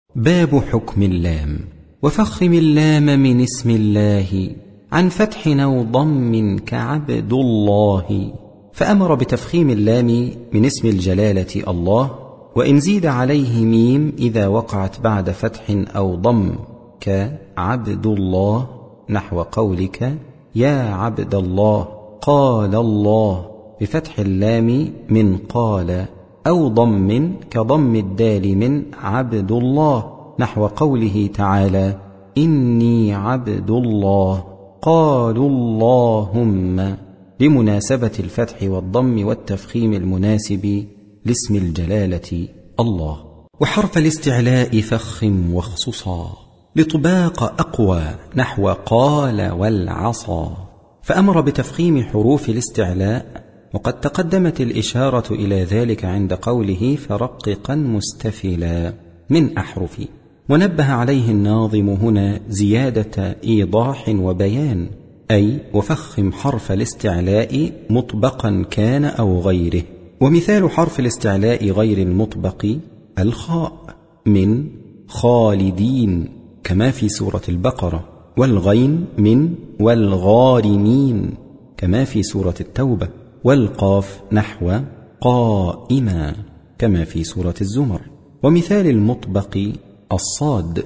باب حكم اللام. وفخم اللام من اسم الله عن فتح أو ضم كعبد الله، فأمر بتفخيم اللام من اسم الجلالة الله، وإن زيد عليه ميم إذا وقعت بعد فتح أو ضم كعبد الله، نحو قولك يا عبد الله، قال الله بفتح اللام من قال، أو ضم كضم الدال من عبد الله، نحو قوله تعالى إني عبد الله، قالوا اللهم، لمناسبة الفتح والضم والتفخيم المناسب لاسم الجلالة الله. وحرف الاستعلاء فخم واخصصا لطباق أقوى، نحو قال والعصا، فأمر بتفخيم حروف الاستعلاء، وقد تقدمت الإشارة إلى ذلك عند قوله فرققا مستفلا من أحرف، ونبه عليه الناظم هنا زيادة إيضاح وبيان، أي وفخم حرف الاستعلاء مطبقا كان أو غيره. ومثال حرف الاستعلاء غير المطبق الخاء من خالدين كما في سورة البقرة، والغين من والغارمين كما في سورة التوبة، والقاف نحو قائما كما في سورة الزمر. ومثال المطبق الصاد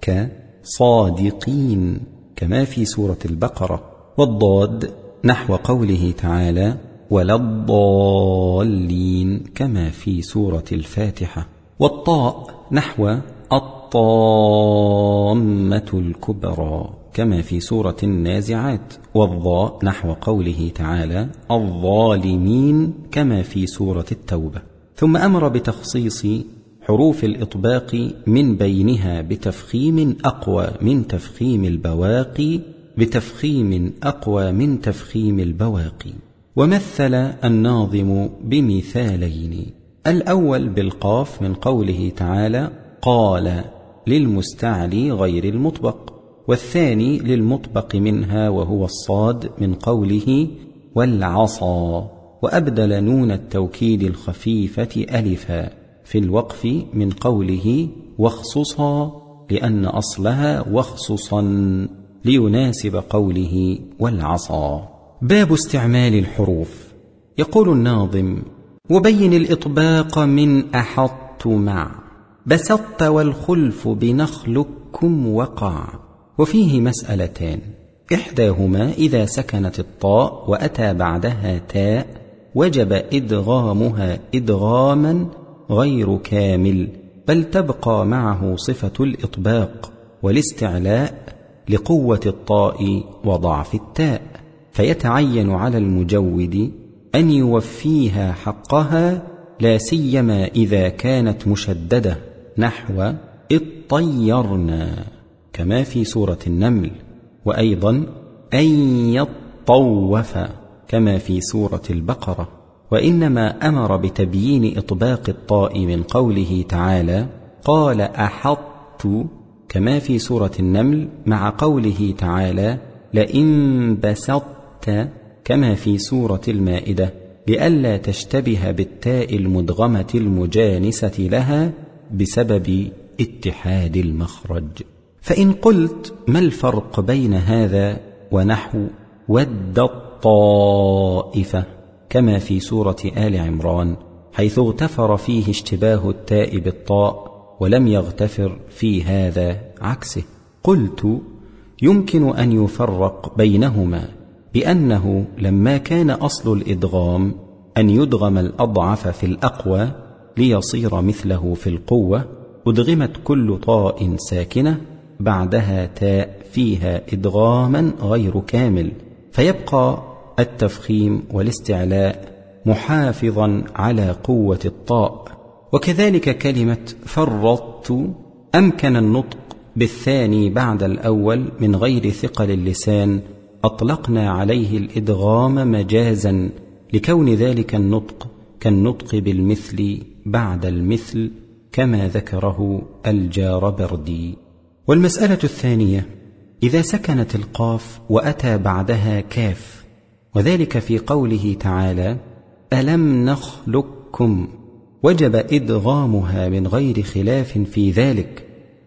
كصادقين كما في سورة البقرة، والضاد نحو قوله تعالى ولا الضالين كما في سورة الفاتحة، والطاء نحو الطامة الكبرى كما في سورة النازعات، والضاء نحو قوله تعالى الظالمين كما في سورة التوبة. ثم أمر بتخصيص حروف الإطباق من بينها بتفخيم أقوى من تفخيم البواقي، بتفخيم أقوى من تفخيم البواقي. ومثل الناظم بمثالين، الأول بالقاف من قوله تعالى قال للمستعلي غير المطبق، والثاني للمطبق منها وهو الصاد من قوله والعصا، وأبدل نون التوكيد الخفيفة ألفا في الوقف من قوله واخصصا، لأن أصلها واخصصا ليناسب قوله والعصا. باب استعمال الحروف. يقول الناظم وبين الإطباق من أحط مع بسطت والخلف بنخلكم وقع. وفيه مسألتان، إحداهما إذا سكنت الطاء وأتى بعدها تاء وجب إدغامها إدغاما غير كامل، بل تبقى معه صفة الإطباق والاستعلاء لقوة الطاء وضعف التاء، فيتعين على المجود أن يوفيها حقها، لا سيما إذا كانت مشددة، نحو اطيرنا كما في سورة النمل، وأيضا أن يطوف كما في سورة البقرة. وإنما أمر بتبيين إطباق الطاء من قوله تعالى قال أحط كما في سورة النمل، مع قوله تعالى لئن بسطت كما في سورة المائدة، لئلا تشتبه بالتاء المدغمة المجانسة لها بسبب اتحاد المخرج. فإن قلت ما الفرق بين هذا ونحو ود الطائفة كما في سورة آل عمران، حيث اغتفر فيه اشتباه التاء بالطاء ولم يغتفر في هذا عكسه؟ قلت يمكن أن يفرق بينهما بأنه لما كان أصل الإدغام أن يدغم الأضعف في الأقوى ليصير مثله في القوة، أدغمت كل طاء ساكنة بعدها تاء فيها إدغاما غير كامل، فيبقى التفخيم والاستعلاء محافظا على قوة الطاء. وكذلك كلمة فرطت أمكن النطق بالثاني بعد الأول من غير ثقل اللسان، أطلقنا عليه الإدغام مجازا لكون ذلك النطق كالنطق بالمثل بعد المثل كما ذكره الجاربردي. والمسألة الثانية إذا سكنت القاف وأتى بعدها كاف، وذلك في قوله تعالى ألم نخلقكم، وجب إدغامها من غير خلاف في ذلك،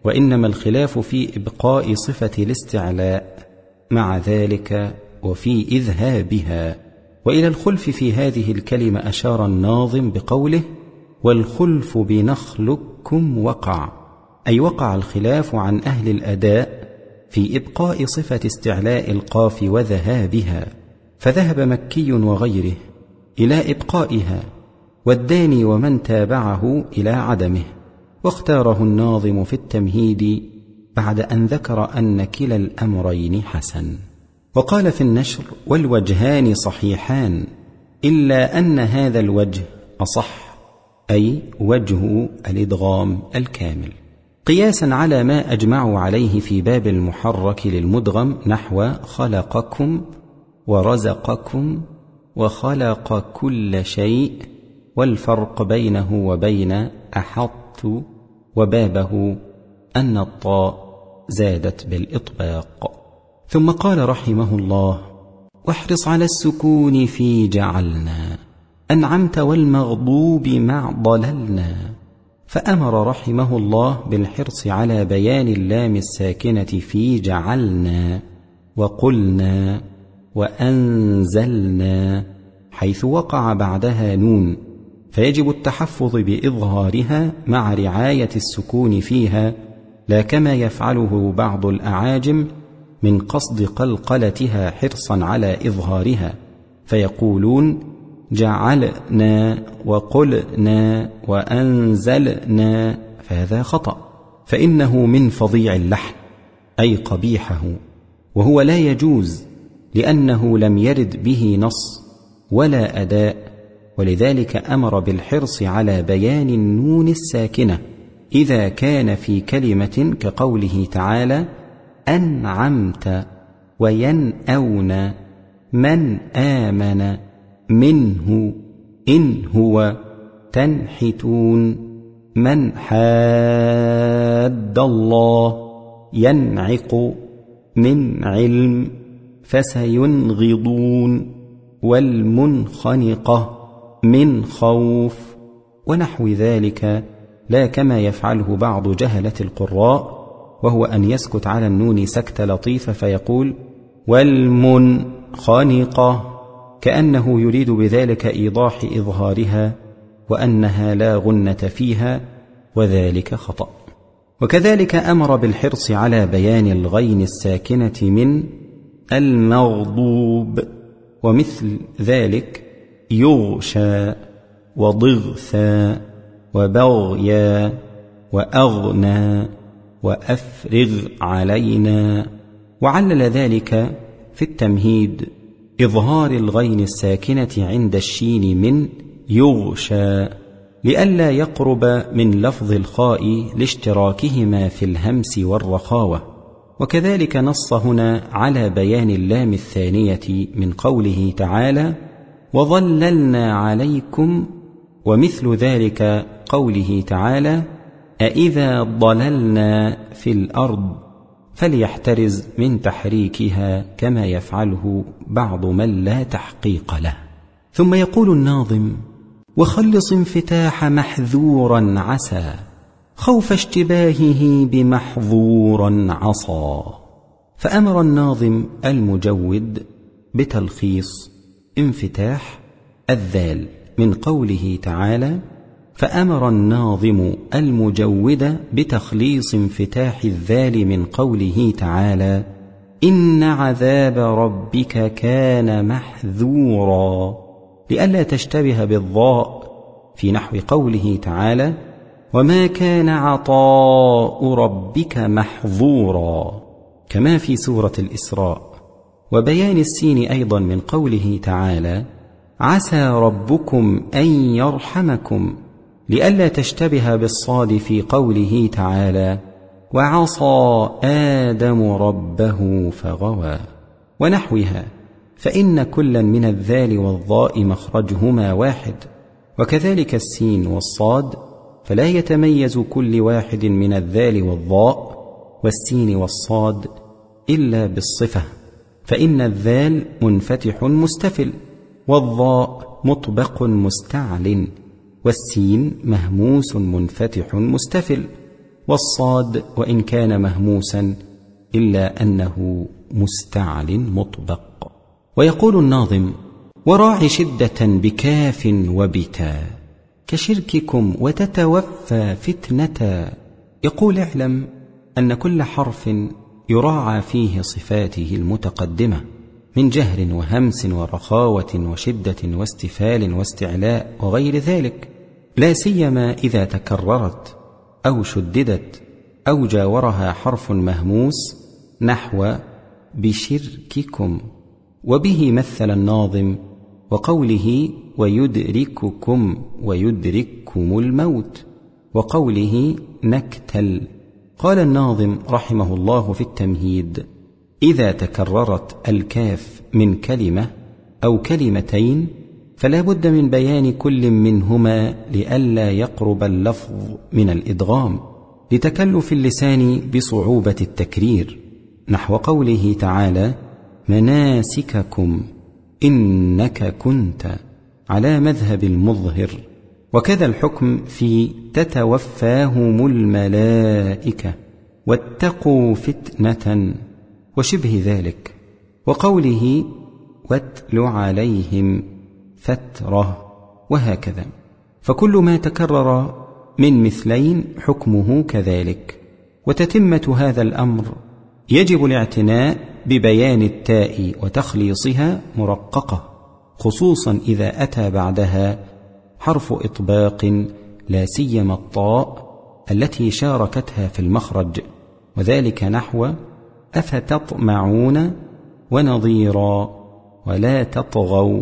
وإنما الخلاف في إبقاء صفة الاستعلاء مع ذلك وفي إذهابها. وإلى الخلف في هذه الكلمة أشار الناظم بقوله: والخلف بنخلقكم وقع، أي وقع الخلاف عن أهل الأداء في إبقاء صفة استعلاء القاف وذهابها، فذهب مكي وغيره إلى إبقائها، والداني ومن تابعه إلى عدمه، واختاره الناظم في التمهيد بعد أن ذكر أن كلا الأمرين حسن. وقال في النشر: والوجهان صحيحان إلا أن هذا الوجه أصح، أي وجه الإدغام الكامل، قياسا على ما أجمعوا عليه في باب المحرك للمدغم نحو خلقكم ورزقكم وخلق كل شيء، والفرق بينه وبين أحط وبابه أن الطاء زادت بالإطباق. ثم قال رحمه الله: واحرص على السكون في جعلنا، أنعمت والمغضوب مع ضللنا. فأمر رحمه الله بالحرص على بيان اللام الساكنة في جعلنا وقلنا وأنزلنا، حيث وقع بعدها نون، فيجب التحفظ بإظهارها مع رعاية السكون فيها، لا كما يفعله بعض الأعاجم من قصد قلقلتها حرصا على إظهارها، فيقولون جعلنا وقلنا وأنزلنا، فهذا خطأ، فإنه من فظيع اللحن أي قبيحه، وهو لا يجوز لأنه لم يرد به نص ولا أداء، ولذلك أمر بالحرص على بيان النون الساكنة إذا كان في كلمة كقوله تعالى: أنعمت وينأون من آمن منه إن هو تنحتون من حاد الله ينعق من علم فسينغضون والمنخنقة من خوف، ونحو ذلك، لا كما يفعله بعض جهلة القراء، وهو أن يسكت على النون سكتة لطيفة فيقول والمنخنقة، كأنه يريد بذلك إيضاح إظهارها وأنها لا غنة فيها، وذلك خطأ. وكذلك أمر بالحرص على بيان الغين الساكنة من المغضوب، ومثل ذلك يغشى وضغثا وبغيا وأغنى وأفرغ علينا. وعلل ذلك في التمهيد إظهار الغين الساكنة عند الشين من يغشى، لئلا يقرب من لفظ الخاء لاشتراكهما في الهمس والرخاوة. وكذلك نص هنا على بيان اللام الثانية من قوله تعالى: وظللنا عليكم، ومثل ذلك قوله تعالى: أإذا ضللنا في الأرض، فليحترز من تحريكها كما يفعله بعض من لا تحقيق له. ثم يقول الناظم: وخلص انفتاح محذورا عسى، خوف اشتباهه بمحظورا عصى. فأمر الناظم المجود بتلخيص انفتاح الذال من قوله تعالى: فأمر الناظم المجود بتخليص انفتاح الذال من قوله تعالى: إن عذاب ربك كان محذورا، لئلا تشتبه بالضاء في نحو قوله تعالى: وما كان عطاء ربك محظورا، كما في سورة الإسراء. وبيان السين أيضا من قوله تعالى: عسى ربكم أن يرحمكم، لئلا تشتبه بالصاد في قوله تعالى: وعصى آدم ربه فغوى، ونحوها، فإن كلا من الذال والضاء مخرجهما واحد، وكذلك السين والصاد، فلا يتميز كل واحد من الذال والضاء والسين والصاد إلا بالصفة، فإن الذال منفتح مستفل، والضاء مطبق مستعل، والسين مهموس منفتح مستفل، والصاد وإن كان مهموسا إلا أنه مستعل مطبق. ويقول الناظم: وراع شدة بكاف وبتا كشرككم وتتوفى فتنة. يقول: اعلم أن كل حرف يراعى فيه صفاته المتقدمة من جهر وهمس ورخاوة وشدة واستفال واستعلاء وغير ذلك، لا سيما إذا تكررت أو شددت أو جاورها حرف مهموس نحو بشرككم. وبه مثل الناظم وقوله ويدرككم ويدرككم الموت، وقوله نكتل. قال الناظم رحمه الله في التمهيد: إذا تكررت الكاف من كلمة أو كلمتين فلا بد من بيان كل منهما لئلا يقرب اللفظ من الإدغام لتكلف اللسان بصعوبة التكرير، نحو قوله تعالى: مناسككم إنك كنت، على مذهب المظهر. وكذا الحكم في تتوفاهم الملائكة واتقوا فتنة وشبه ذلك، وقوله واتل عليهم فترة، وهكذا. فكل ما تكرر من مثلين حكمه كذلك. وتتمة هذا الأمر يجب الاعتناء ببيان التاء وتخليصها مرققة، خصوصا إذا أتى بعدها حرف إطباق، لا سيما الطاء التي شاركتها في المخرج، وذلك نحو أفتطمعون ونظيرا ولا تطغوا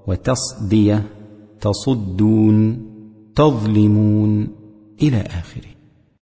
وتصدية تصدون تظلمون إلى آخره.